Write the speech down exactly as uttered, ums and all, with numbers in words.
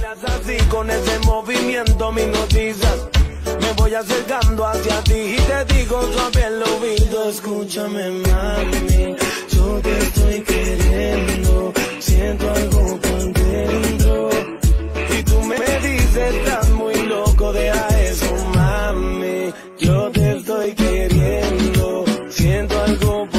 bailas así con ese movimiento me hipnotizas. Me voy acercando hacia ti y te digo suave al oído. Escúchame, mami, yo te estoy queriendo. Siento algo por dentro y tú me dices estás muy loco, deja eso, mami. Yo te estoy queriendo. Siento algo por